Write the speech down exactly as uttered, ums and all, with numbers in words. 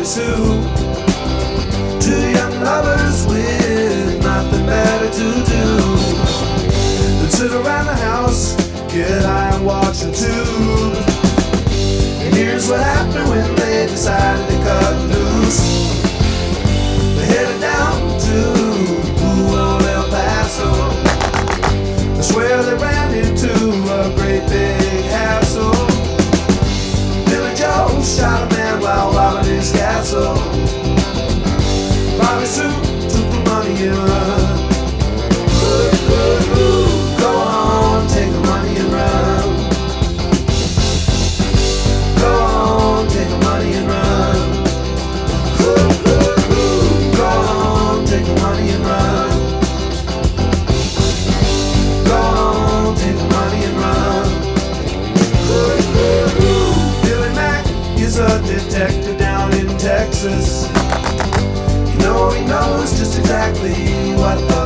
Sue. Two young lovers with nothing better to do than sit around the house, get high and watch the tube. And here's what happened when they decided to cut loose. They headed down to old El Paso. That's where they ran into a great big hassle. Billy Joe shot a man while robbing his castle. Bobby Sue took the money and run. Ooh, ooh, ooh. Go on, take the money and run. Go on, take the money and run. Ooh, ooh, ooh. Go on, take the money and run. Go on, take the money and run. Ooh, ooh, ooh. Billy Mack is a detective down in Texas. You know he knows just exactly what the